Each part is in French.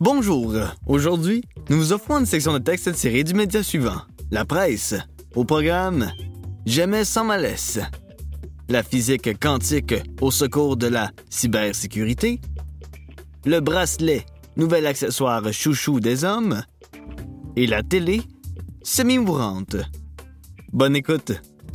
Bonjour, aujourd'hui, nous vous offrons une section de texte tirée du média suivant. La presse, au programme Jamais sans malaise. La physique quantique au secours de la cybersécurité. Le bracelet, nouvel accessoire chouchou des hommes. Et la télé, semi-mourante. Bonne écoute.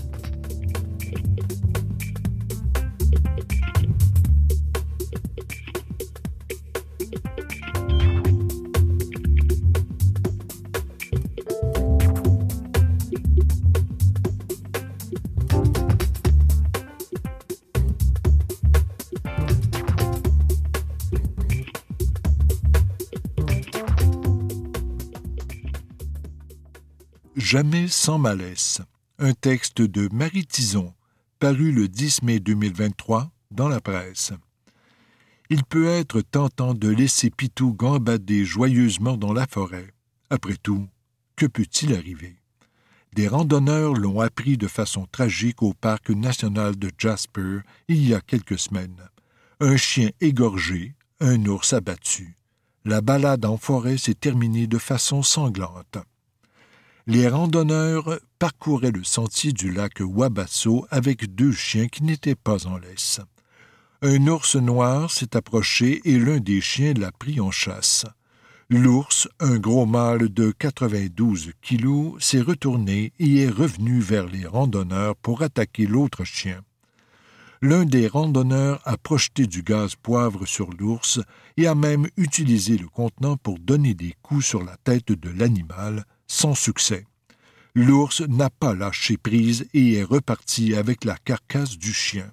Jamais sans malaise, un texte de Marie Tison, paru le 10 mai 2023 dans la presse. Il peut être tentant de laisser Pitou gambader joyeusement dans la forêt. Après tout, que peut-il arriver? Des randonneurs l'ont appris de façon tragique au parc national de Jasper il y a quelques semaines. Un chien égorgé, un ours abattu. La balade en forêt s'est terminée de façon sanglante. Les randonneurs parcouraient le sentier du lac Wabasso avec deux chiens qui n'étaient pas en laisse. Un ours noir s'est approché et l'un des chiens l'a pris en chasse. L'ours, un gros mâle de 92 kilos, s'est retourné et est revenu vers les randonneurs pour attaquer l'autre chien. L'un des randonneurs a projeté du gaz poivre sur l'ours et a même utilisé le contenant pour donner des coups sur la tête de l'animal, sans succès. L'ours n'a pas lâché prise et est reparti avec la carcasse du chien.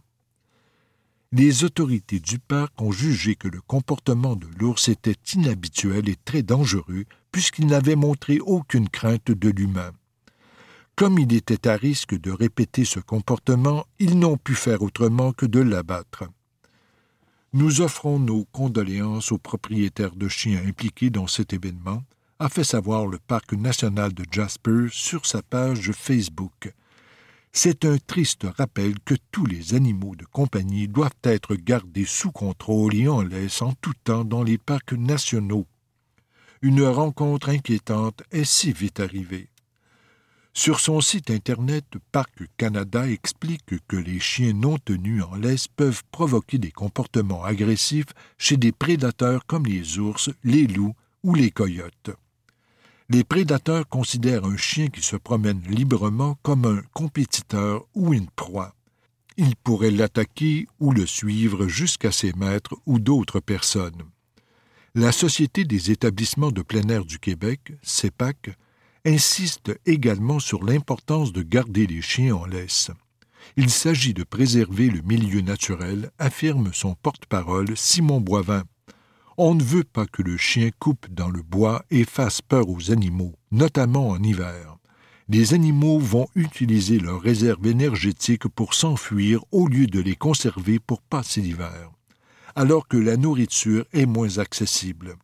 Les autorités du parc ont jugé que le comportement de l'ours était inhabituel et très dangereux puisqu'il n'avait montré aucune crainte de l'humain. Comme il était à risque de répéter ce comportement, ils n'ont pu faire autrement que de l'abattre. Nous offrons nos condoléances aux propriétaires de chiens impliqués dans cet événement, a fait savoir le Parc national de Jasper sur sa page Facebook. C'est un triste rappel que tous les animaux de compagnie doivent être gardés sous contrôle et en laisse en tout temps dans les parcs nationaux. Une rencontre inquiétante est si vite arrivée. Sur son site internet, Parc Canada explique que les chiens non tenus en laisse peuvent provoquer des comportements agressifs chez des prédateurs comme les ours, les loups ou les coyotes. Les prédateurs considèrent un chien qui se promène librement comme un compétiteur ou une proie. Ils pourraient l'attaquer ou le suivre jusqu'à ses maîtres ou d'autres personnes. La Société des établissements de plein air du Québec, CEPAC, insiste également sur l'importance de garder les chiens en laisse. Il s'agit de préserver le milieu naturel, affirme son porte-parole Simon Boivin. On ne veut pas que le chien coupe dans le bois et fasse peur aux animaux, notamment en hiver. Les animaux vont utiliser leurs réserves énergétiques pour s'enfuir au lieu de les conserver pour passer l'hiver, alors que la nourriture est moins accessible.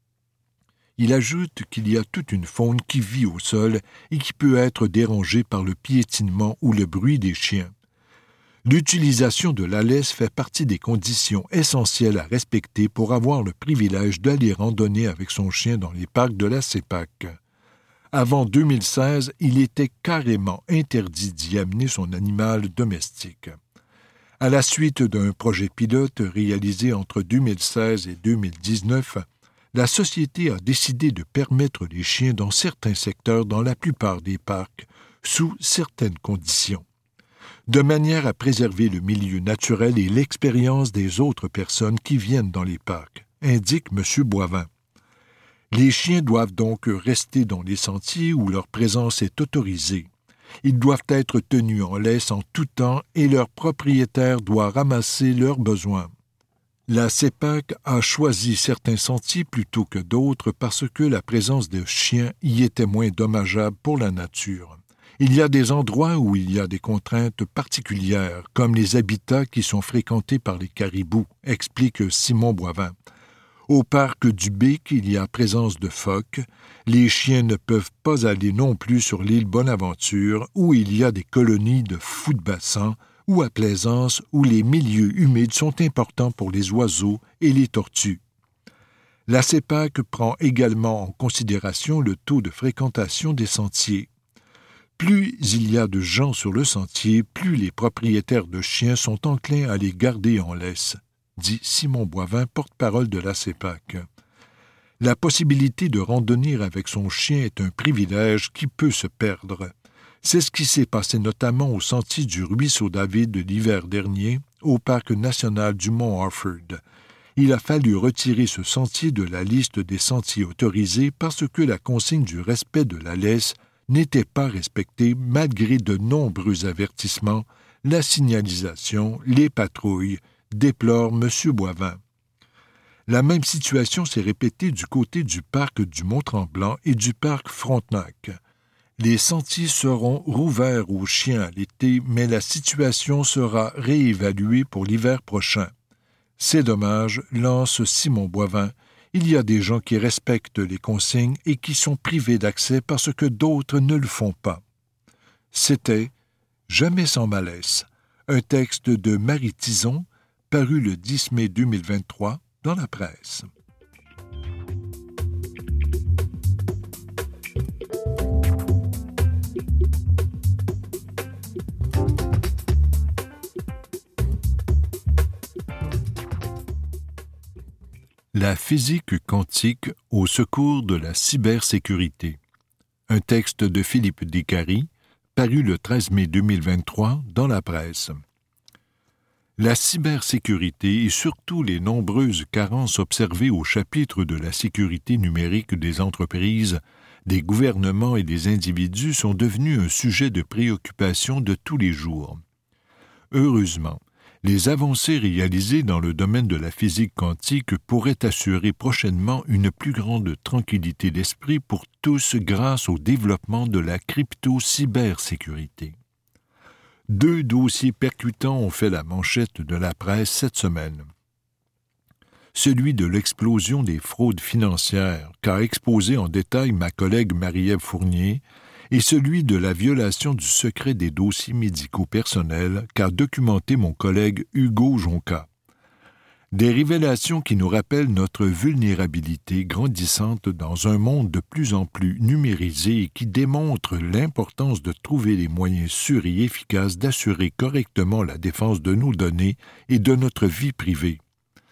Il ajoute qu'il y a toute une faune qui vit au sol et qui peut être dérangée par le piétinement ou le bruit des chiens. L'utilisation de la laisse fait partie des conditions essentielles à respecter pour avoir le privilège d'aller randonner avec son chien dans les parcs de la CEPAC. Avant 2016, il était carrément interdit d'y amener son animal domestique. À la suite d'un projet pilote réalisé entre 2016 et 2019, la Société a décidé de permettre les chiens dans certains secteurs dans la plupart des parcs, sous certaines conditions, de manière à préserver le milieu naturel et l'expérience des autres personnes qui viennent dans les parcs, indique M. Boivin. Les chiens doivent donc rester dans les sentiers où leur présence est autorisée. Ils doivent être tenus en laisse en tout temps et leur propriétaire doit ramasser leurs besoins. La CEPAC a choisi certains sentiers plutôt que d'autres parce que la présence de chiens y était moins dommageable pour la nature. Il y a des endroits où il y a des contraintes particulières, comme les habitats qui sont fréquentés par les caribous, explique Simon Boivin. Au parc du Bic, il y a présence de phoques. Les chiens ne peuvent pas aller non plus sur l'île Bonaventure, où il y a des colonies de fous de bassin, ou à Plaisance, où les milieux humides sont importants pour les oiseaux et les tortues. La CEPAC prend également en considération le taux de fréquentation des sentiers. Plus il y a de gens sur le sentier, plus les propriétaires de chiens sont enclins à les garder en laisse, dit Simon Boivin, porte-parole de la CEPAC. La possibilité de randonner avec son chien est un privilège qui peut se perdre. C'est ce qui s'est passé notamment au sentier du Ruisseau David l'hiver dernier, au parc national du Mont Harford. Il a fallu retirer ce sentier de la liste des sentiers autorisés parce que la consigne du respect de la laisse n'était pas respectée malgré de nombreux avertissements, la signalisation, les patrouilles, déplore M. Boivin. La même situation s'est répétée du côté du parc du Mont-Tremblant et du parc Frontenac. Les sentiers seront rouverts aux chiens à l'été, mais la situation sera réévaluée pour l'hiver prochain. C'est dommage, lance Simon Boivin. Il y a des gens qui respectent les consignes et qui sont privés d'accès parce que d'autres ne le font pas. C'était « Jamais sans malaise », un texte de Marie Tison, paru le 10 mai 2023 dans la presse. La physique quantique au secours de la cybersécurité. Un texte de Philippe Descaries, paru le 13 mai 2023 dans la presse. La cybersécurité et surtout les nombreuses carences observées au chapitre de la sécurité numérique des entreprises, des gouvernements et des individus sont devenus un sujet de préoccupation de tous les jours. Heureusement, les avancées réalisées dans le domaine de la physique quantique pourraient assurer prochainement une plus grande tranquillité d'esprit pour tous grâce au développement de la crypto-cybersécurité. 2 dossiers percutants ont fait la manchette de la presse cette semaine. Celui de l'explosion des fraudes financières, qu'a exposé en détail ma collègue Marie-Ève Fournier, et celui de la violation du secret des dossiers médicaux personnels qu'a documenté mon collègue Hugo Jonca. Des révélations qui nous rappellent notre vulnérabilité grandissante dans un monde de plus en plus numérisé et qui démontrent l'importance de trouver les moyens sûrs et efficaces d'assurer correctement la défense de nos données et de notre vie privée.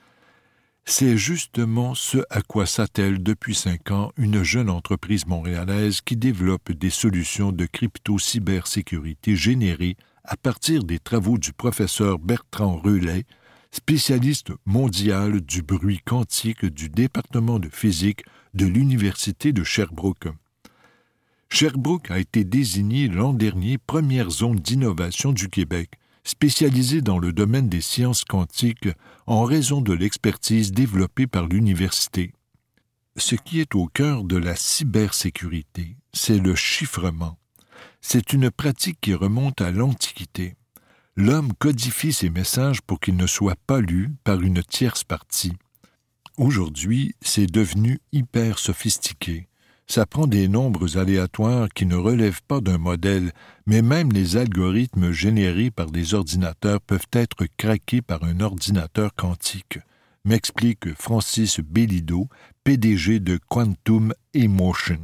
C'est justement ce à quoi s'attelle depuis 5 ans une jeune entreprise montréalaise qui développe des solutions de crypto-cybersécurité générées à partir des travaux du professeur Bertrand Relais, spécialiste mondial du bruit quantique du département de physique de l'Université de Sherbrooke. Sherbrooke a été désignée l'an dernier première zone d'innovation du Québec, spécialisée dans le domaine des sciences quantiques en raison de l'expertise développée par l'université. Ce qui est au cœur de la cybersécurité, c'est le chiffrement. C'est une pratique qui remonte à l'Antiquité. L'homme codifie ses messages pour qu'ils ne soient pas lus par une tierce partie. Aujourd'hui, c'est devenu hyper sophistiqué. Ça prend des nombres aléatoires qui ne relèvent pas d'un modèle, mais même les algorithmes générés par des ordinateurs peuvent être craqués par un ordinateur quantique, m'explique Francis Bélideau, PDG de Quantum Emotion.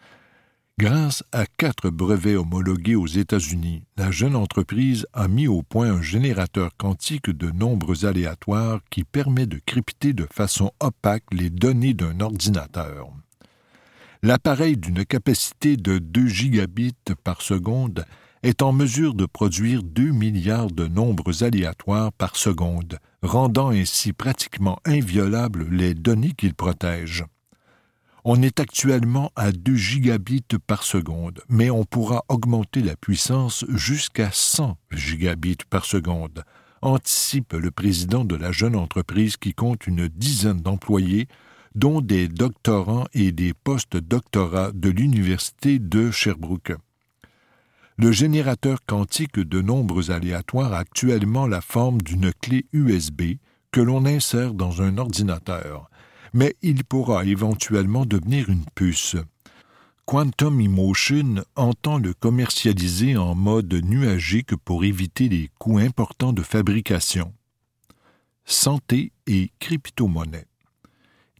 Grâce à 4 brevets homologués aux États-Unis, la jeune entreprise a mis au point un générateur quantique de nombres aléatoires qui permet de crypter de façon opaque les données d'un ordinateur. L'appareil d'une capacité de 2 gigabits par seconde est en mesure de produire 2 milliards de nombres aléatoires par seconde, rendant ainsi pratiquement inviolables les données qu'il protège. On est actuellement à 2 gigabits par seconde, mais on pourra augmenter la puissance jusqu'à 100 gigabits par seconde, anticipe le président de la jeune entreprise qui compte une dizaine d'employés, dont des doctorants et des post-doctorats de l'Université de Sherbrooke. Le générateur quantique de nombres aléatoires a actuellement la forme d'une clé USB que l'on insère dans un ordinateur, mais il pourra éventuellement devenir une puce. Quantum Emotion entend le commercialiser en mode nuagique pour éviter les coûts importants de fabrication. Santé et crypto-monnaie.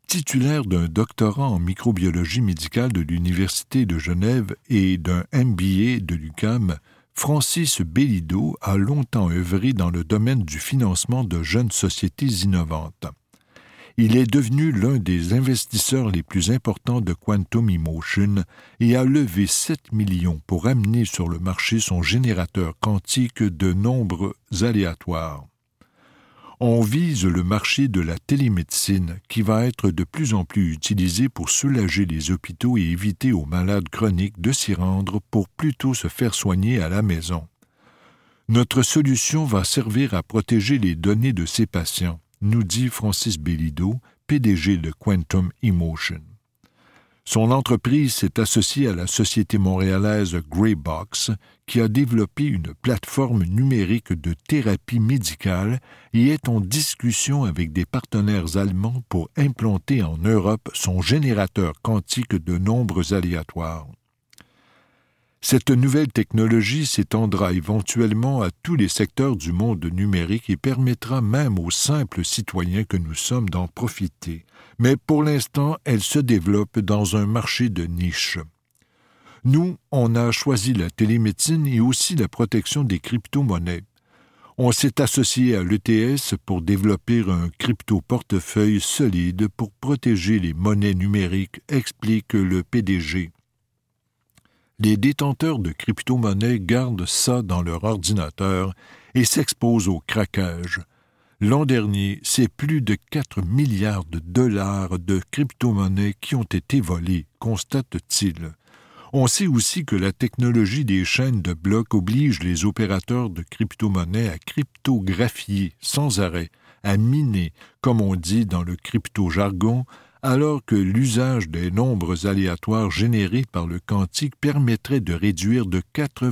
Titulaire d'un doctorat en microbiologie médicale de l'Université de Genève et d'un MBA de l'UQAM, Francis Bélideau a longtemps œuvré dans le domaine du financement de jeunes sociétés innovantes. Il est devenu l'un des investisseurs les plus importants de Quantum Emotion et a levé 7 millions pour amener sur le marché son générateur quantique de nombres aléatoires. On vise le marché de la télémédecine qui va être de plus en plus utilisé pour soulager les hôpitaux et éviter aux malades chroniques de s'y rendre pour plutôt se faire soigner à la maison. Notre solution va servir à protéger les données de ces patients, nous dit Francis Bélideau, PDG de Quantum Emotion. Son entreprise s'est associée à la société montréalaise Greybox, qui a développé une plateforme numérique de thérapie médicale et est en discussion avec des partenaires allemands pour implanter en Europe son générateur quantique de nombres aléatoires. Cette nouvelle technologie s'étendra éventuellement à tous les secteurs du monde numérique et permettra même aux simples citoyens que nous sommes d'en profiter. Mais pour l'instant, elle se développe dans un marché de niche. Nous, on a choisi la télémédecine et aussi la protection des crypto-monnaies. On s'est associé à l'ETS pour développer un crypto-portefeuille solide pour protéger les monnaies numériques, explique le PDG. Les détenteurs de crypto-monnaies gardent ça dans leur ordinateur et s'exposent au craquage. L'an dernier, c'est plus de 4 milliards de dollars de crypto-monnaies qui ont été volés, constate-t-il. On sait aussi que la technologie des chaînes de blocs oblige les opérateurs de crypto-monnaies à cryptographier sans arrêt, à miner, comme on dit dans le crypto-jargon, alors que l'usage des nombres aléatoires générés par le quantique permettrait de réduire de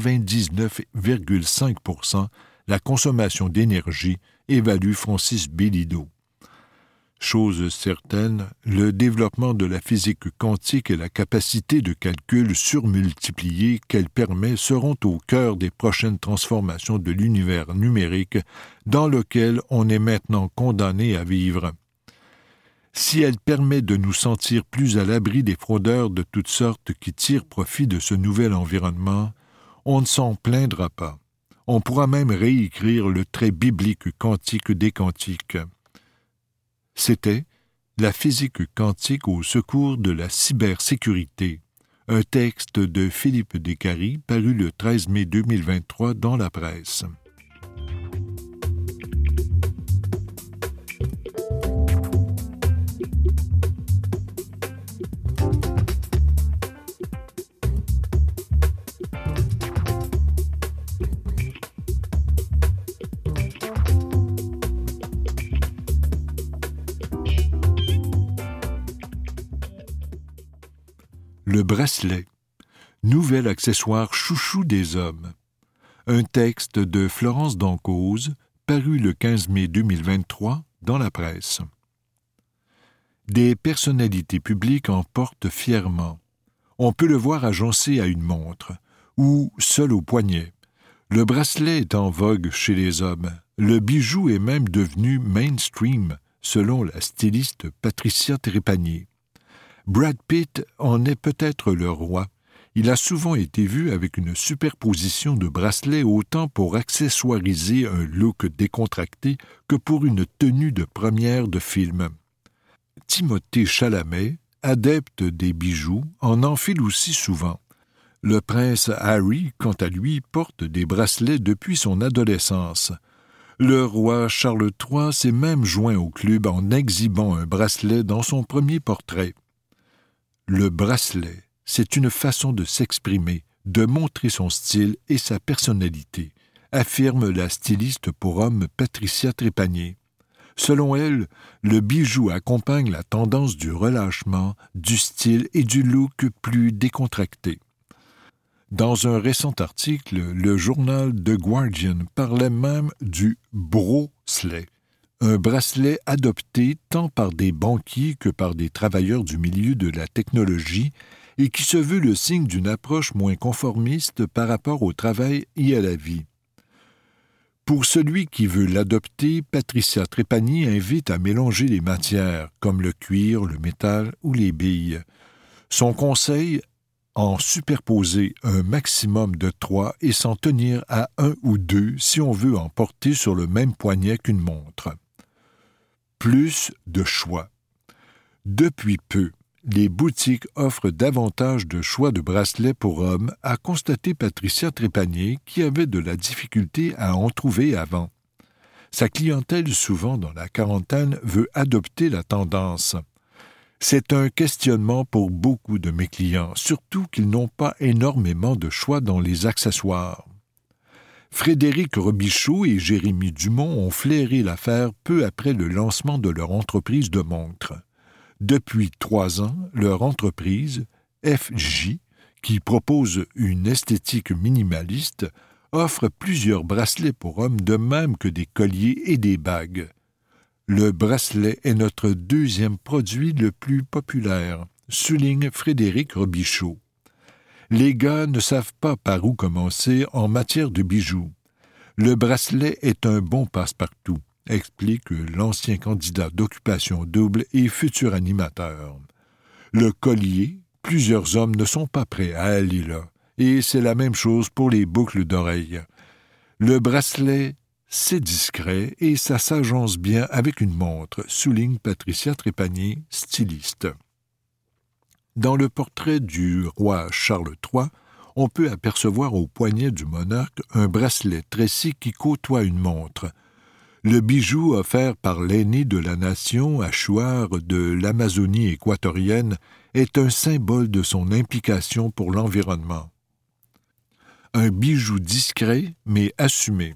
99,5% la consommation d'énergie, évalue Francis Bélideau. Chose certaine, le développement de la physique quantique et la capacité de calcul surmultipliée qu'elle permet seront au cœur des prochaines transformations de l'univers numérique dans lequel on est maintenant condamné à vivre. Si elle permet de nous sentir plus à l'abri des fraudeurs de toutes sortes qui tirent profit de ce nouvel environnement, on ne s'en plaindra pas. On pourra même réécrire le trait biblique quantique des quantiques. C'était « La physique quantique au secours de la cybersécurité », un texte de Philippe Descaries paru le 13 mai 2023 dans la presse. Le bracelet, nouvel accessoire chouchou des hommes. Un texte de Florence Dancause, paru le 15 mai 2023 dans la presse. Des personnalités publiques en portent fièrement. On peut le voir agencé à une montre, ou seul au poignet. Le bracelet est en vogue chez les hommes. Le bijou est même devenu mainstream, selon la styliste Patricia Trépanier. Brad Pitt en est peut-être le roi. Il a souvent été vu avec une superposition de bracelets autant pour accessoiriser un look décontracté que pour une tenue de première de film. Timothée Chalamet, adepte des bijoux, en enfile aussi souvent. Le prince Harry, quant à lui, porte des bracelets depuis son adolescence. Le roi Charles III s'est même joint au club en exhibant un bracelet dans son premier portrait. Le bracelet, c'est une façon de s'exprimer, de montrer son style et sa personnalité, affirme la styliste pour hommes Patricia Trépanier. Selon elle, le bijou accompagne la tendance du relâchement, du style et du look plus décontracté. Dans un récent article, le journal The Guardian parlait même du bracelet. Un bracelet adopté tant par des banquiers que par des travailleurs du milieu de la technologie et qui se veut le signe d'une approche moins conformiste par rapport au travail et à la vie. Pour celui qui veut l'adopter, Patricia Trépanier invite à mélanger les matières, comme le cuir, le métal ou les billes. Son conseil, en superposer un maximum de 3 et s'en tenir à 1 ou 2 si on veut en porter sur le même poignet qu'une montre. Plus de choix. Depuis peu, les boutiques offrent davantage de choix de bracelets pour hommes, a constaté Patricia Trépanier, qui avait de la difficulté à en trouver avant. Sa clientèle, souvent dans la quarantaine, veut adopter la tendance. C'est un questionnement pour beaucoup de mes clients, surtout qu'ils n'ont pas énormément de choix dans les accessoires. Frédéric Robichaud et Jérémy Dumont ont flairé l'affaire peu après le lancement de leur entreprise de montres. Depuis 3 ans, leur entreprise, FJ, qui propose une esthétique minimaliste, offre plusieurs bracelets pour hommes de même que des colliers et des bagues. Le bracelet est notre 2e produit le plus populaire, souligne Frédéric Robichaud. Les gars ne savent pas par où commencer en matière de bijoux. Le bracelet est un bon passe-partout, explique l'ancien candidat d'Occupation Double et futur animateur. Le collier, plusieurs hommes ne sont pas prêts à aller là, et c'est la même chose pour les boucles d'oreilles. Le bracelet, c'est discret et ça s'agence bien avec une montre, souligne Patricia Trépanier, styliste. Dans le portrait du roi Charles III, on peut apercevoir au poignet du monarque un bracelet tressé qui côtoie une montre. Le bijou offert par l'aîné de la nation, Achuar de l'Amazonie équatorienne, est un symbole de son implication pour l'environnement. Un bijou discret, mais assumé.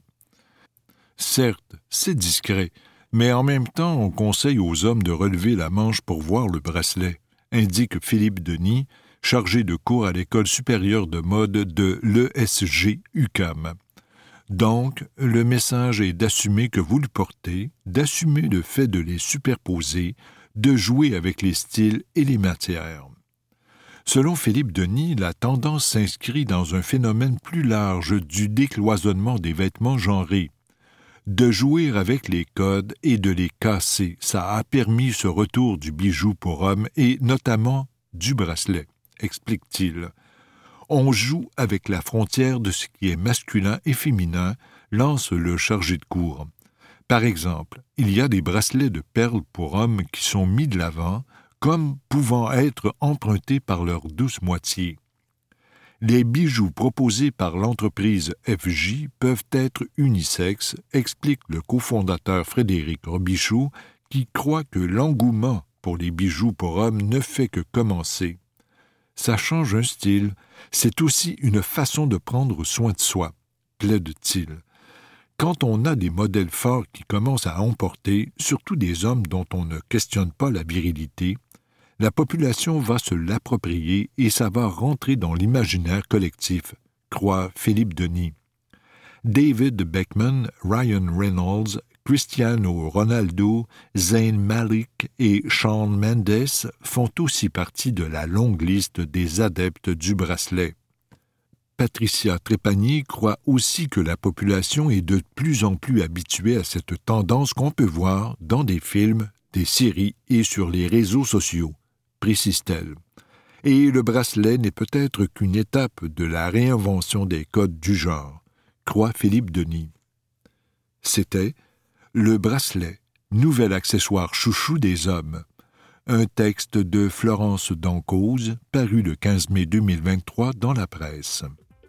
Certes, c'est discret, mais en même temps, on conseille aux hommes de relever la manche pour voir le bracelet, indique Philippe Denis, chargé de cours à l'École supérieure de mode de l'ESG UQAM. Donc, le message est d'assumer que vous le portez, d'assumer le fait de les superposer, de jouer avec les styles et les matières. Selon Philippe Denis, la tendance s'inscrit dans un phénomène plus large du décloisonnement des vêtements genrés. De jouer avec les codes et de les casser, ça a permis ce retour du bijou pour hommes et notamment du bracelet, explique-t-il. On joue avec la frontière de ce qui est masculin et féminin, lance le chargé de cours. Par exemple, il y a des bracelets de perles pour hommes qui sont mis de l'avant, comme pouvant être empruntés par leur douce moitié. Les bijoux proposés par l'entreprise FJ peuvent être unisexes, explique le cofondateur Frédéric Robichaud, qui croit que l'engouement pour les bijoux pour hommes ne fait que commencer. Ça change un style, c'est aussi une façon de prendre soin de soi, plaide-t-il. Quand on a des modèles forts qui commencent à emporter, surtout des hommes dont on ne questionne pas la virilité, la population va se l'approprier et ça va rentrer dans l'imaginaire collectif, croit Philippe Denis. David Beckman, Ryan Reynolds, Cristiano Ronaldo, Zayn Malik et Shawn Mendes font aussi partie de la longue liste des adeptes du bracelet. Patricia Trépanier croit aussi que la population est de plus en plus habituée à cette tendance qu'on peut voir dans des films, des séries et sur les réseaux sociaux, précise-t-elle. Et le bracelet n'est peut-être qu'une étape de la réinvention des codes du genre, croit Philippe Denis. C'était le bracelet, nouvel accessoire chouchou des hommes. Un texte de Florence Dancause, paru le 15 mai 2023 dans la presse.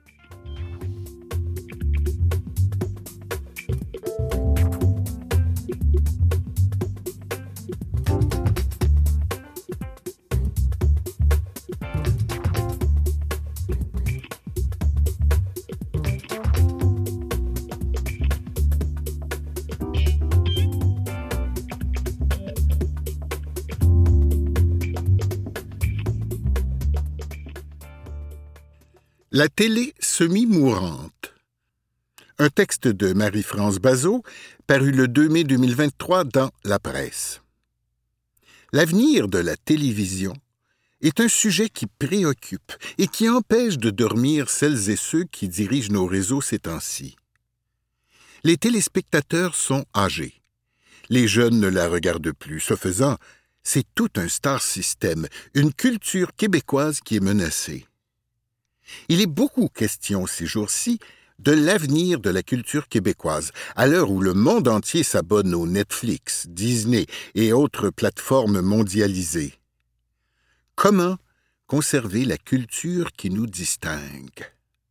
La télé semi-mourante. Un texte de Marie-France Bazot, paru le 2 mai 2023 dans La Presse. L'avenir de la télévision est un sujet qui préoccupe et qui empêche de dormir celles et ceux qui dirigent nos réseaux ces temps-ci. Les téléspectateurs sont âgés. Les jeunes ne la regardent plus. Ce faisant, c'est tout un star system, une culture québécoise qui est menacée. Il est beaucoup question ces jours-ci de l'avenir de la culture québécoise, à l'heure où le monde entier s'abonne aux Netflix, Disney et autres plateformes mondialisées. Comment conserver la culture qui nous distingue?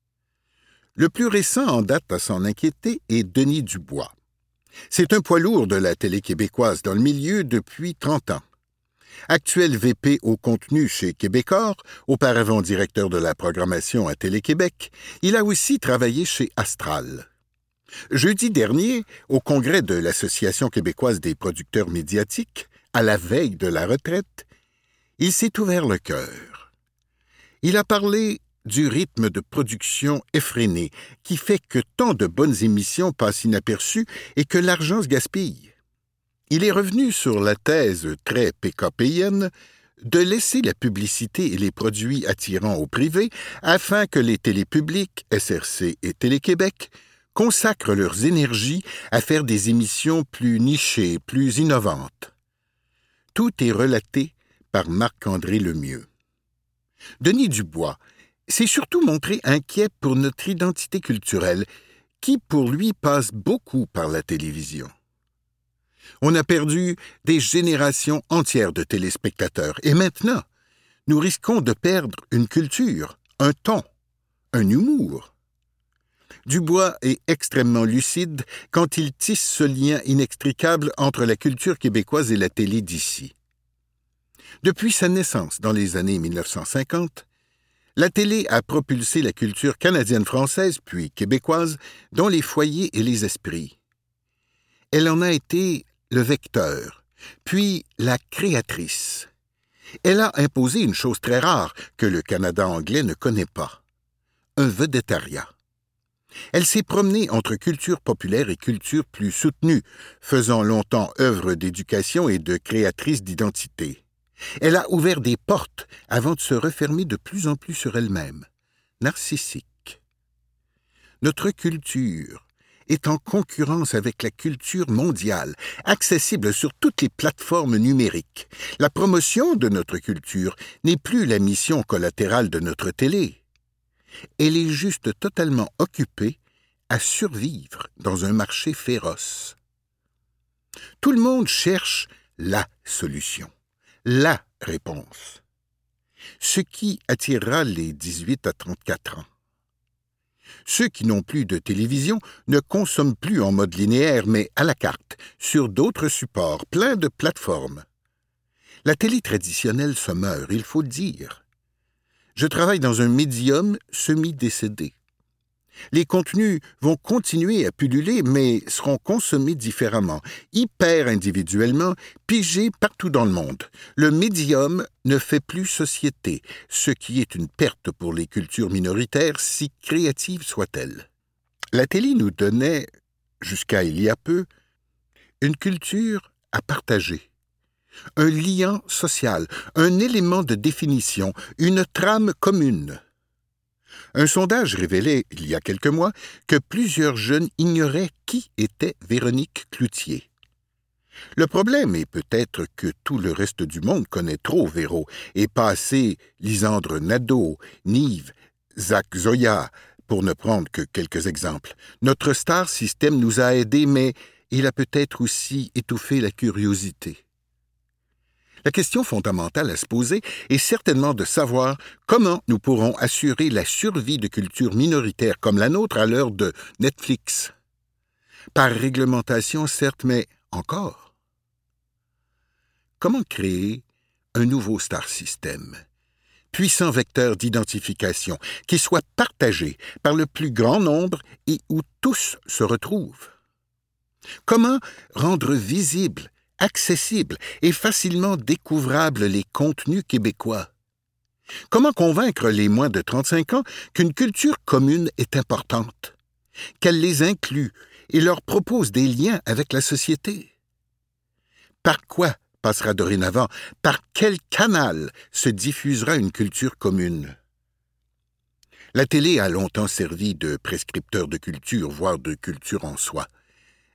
Le plus récent en date à s'en inquiéter est Denis Dubois. C'est un poids lourd de la télé québécoise dans le milieu depuis 30 ans. Actuel VP au contenu chez Québecor, auparavant directeur de la programmation à Télé-Québec, il a aussi travaillé chez Astral. Jeudi dernier, au congrès de l'Association québécoise des producteurs médiatiques, à la veille de la retraite, il s'est ouvert le cœur. Il a parlé du rythme de production effréné qui fait que tant de bonnes émissions passent inaperçues et que l'argent se gaspille. Il est revenu sur la thèse très PKPienne de laisser la publicité et les produits attirants au privé afin que les télépublics, SRC et Télé-Québec, consacrent leurs énergies à faire des émissions plus nichées, plus innovantes. Tout est relaté par Marc-André Lemieux. Denis Dubois s'est surtout montré inquiet pour notre identité culturelle, qui pour lui passe beaucoup par la télévision. On a perdu des générations entières de téléspectateurs, et maintenant, nous risquons de perdre une culture, un ton, un humour. Dubois est extrêmement lucide quand il tisse ce lien inextricable entre la culture québécoise et la télé d'ici. Depuis sa naissance dans les années 1950, la télé a propulsé la culture canadienne-française, puis québécoise, dans les foyers et les esprits. Elle en a été le vecteur, puis la créatrice. Elle a imposé une chose très rare que le Canada anglais ne connaît pas, un vedettariat. Elle s'est promenée entre culture populaire et culture plus soutenue, faisant longtemps œuvre d'éducation et de créatrice d'identité. Elle a ouvert des portes avant de se refermer de plus en plus sur elle-même, narcissique. Notre culture est en concurrence avec la culture mondiale, accessible sur toutes les plateformes numériques. La promotion de notre culture n'est plus la mission collatérale de notre télé. Elle est juste totalement occupée à survivre dans un marché féroce. Tout le monde cherche la solution, la réponse. Ce qui attirera les 18 à 34 ans. Ceux qui n'ont plus de télévision ne consomment plus en mode linéaire, mais à la carte, sur d'autres supports, plein de plateformes. La télé traditionnelle se meurt, il faut le dire. Je travaille dans un médium semi-décédé. Les contenus vont continuer à pulluler, mais seront consommés différemment, hyper individuellement, pigés partout dans le monde. Le médium ne fait plus société, ce qui est une perte pour les cultures minoritaires, si créatives soient-elles. La télé nous donnait, jusqu'à il y a peu, une culture à partager. Un lien social, un élément de définition, une trame commune. Un sondage révélait, il y a quelques mois, que plusieurs jeunes ignoraient qui était Véronique Cloutier. Le problème est peut-être que tout le reste du monde connaît trop Véro, et pas assez Lisandre Nadeau, Nive, Zach Zoya, pour ne prendre que quelques exemples. Notre star system nous a aidés, mais il a peut-être aussi étouffé la curiosité. La question fondamentale à se poser est certainement de savoir comment nous pourrons assurer la survie de cultures minoritaires comme la nôtre à l'heure de Netflix. Par réglementation, certes, mais encore. Comment créer un nouveau star system, puissant vecteur d'identification, qui soit partagé par le plus grand nombre et où tous se retrouvent? Comment rendre visible, accessibles et facilement découvrables les contenus québécois? Comment convaincre les moins de 35 ans qu'une culture commune est importante, qu'elle les inclut et leur propose des liens avec la société? Par quoi passera dorénavant? Par quel canal se diffusera une culture commune? La télé a longtemps servi de prescripteur de culture, voire de culture en soi.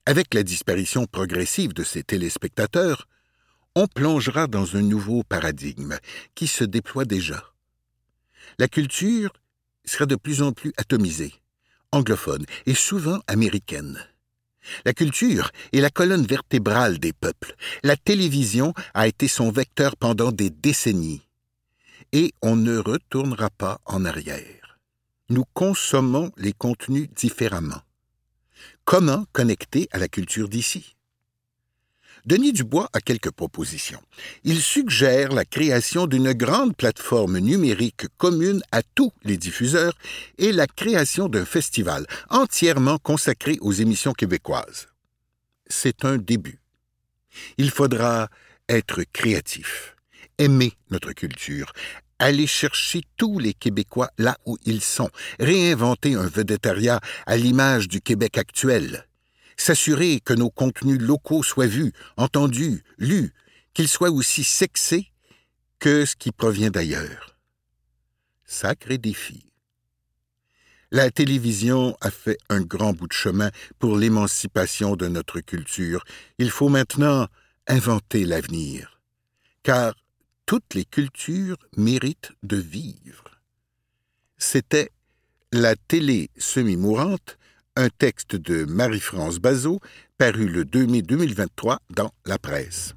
Avec la disparition progressive de ces téléspectateurs, on plongera dans un nouveau paradigme qui se déploie déjà. La culture sera de plus en plus atomisée, anglophone et souvent américaine. La culture est la colonne vertébrale des peuples. La télévision a été son vecteur pendant des décennies. Et on ne retournera pas en arrière. Nous consommons les contenus différemment. Comment connecter à la culture d'ici? Denis Dubois a quelques propositions. Il suggère la création d'une grande plateforme numérique commune à tous les diffuseurs et la création d'un festival entièrement consacré aux émissions québécoises. C'est un début. Il faudra être créatif, aimer notre culture, aller chercher tous les Québécois là où ils sont, réinventer un vedettariat à l'image du Québec actuel, s'assurer que nos contenus locaux soient vus, entendus, lus, qu'ils soient aussi sexés que ce qui provient d'ailleurs. Sacré défi. La télévision a fait un grand bout de chemin pour l'émancipation de notre culture. Il faut maintenant inventer l'avenir, car toutes les cultures méritent de vivre. C'était La télé semi-mourante, un texte de Marie-France Bazot, paru le 2 mai 2023 dans La Presse.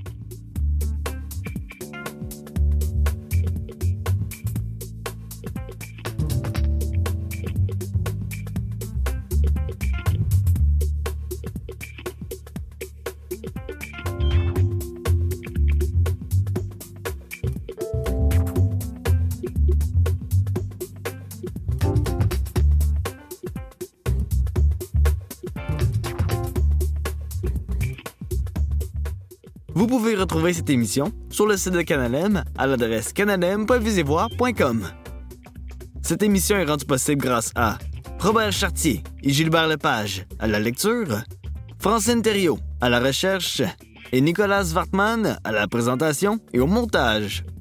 Vous pouvez retrouver cette émission sur le site de Canalem à l'adresse canalem.visevoix.com. Cette émission est rendue possible grâce à Robert Chartier et Gilbert Lepage à la lecture, Francine Thériault à la recherche et Nicolas Wartman à la présentation et au montage.